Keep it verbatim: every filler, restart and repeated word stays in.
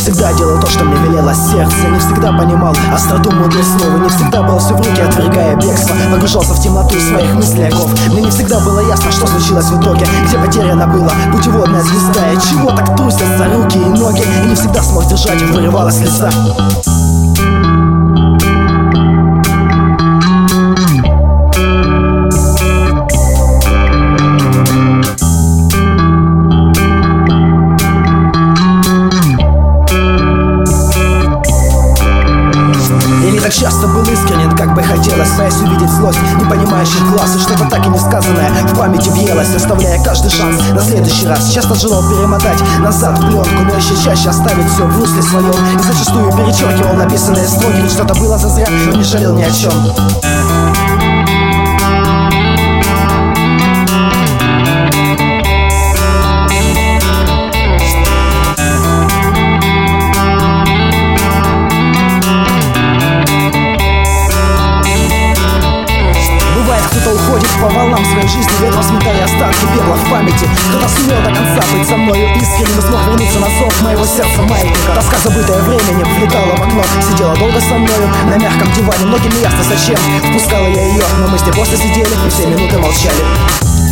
всегда делал то, что мне велело сердце. Не всегда понимал остроту мудрых слов, и не всегда брал все в руки, отвергая бегство. Погружался в темноту своих мыслей оков. Мне не всегда было ясно, что случилось в итоге, где потеряна была путеводная звезда, и чего так трусятся руки и ноги, и не всегда смог держать, их вырывалось с лица. Так часто был искренен, как бы хотелось, боясь увидеть злость непонимающих глаз, и что-то так и не сказанное в памяти въелось, оставляя каждый шанс на следующий раз. Часто желал перемотать назад в пленку, но еще чаще оставить все в русле своем, и зачастую перечеркивал написанные строки, ведь что-то было зазря, но не жалел ни о чем. Кто-то уходит по волнам своей жизни, ветром сметая остатки пепла в памяти. Кто-то сумел до конца быть со мною искренним и смог вернуться на зов моего сердца маятника. Тоска, забытая временем, влетала в окно, сидела долго со мною на мягком диване. Многим не ясно зачем впускала я ее, но мы с ней просто сидели и все минуты молчали.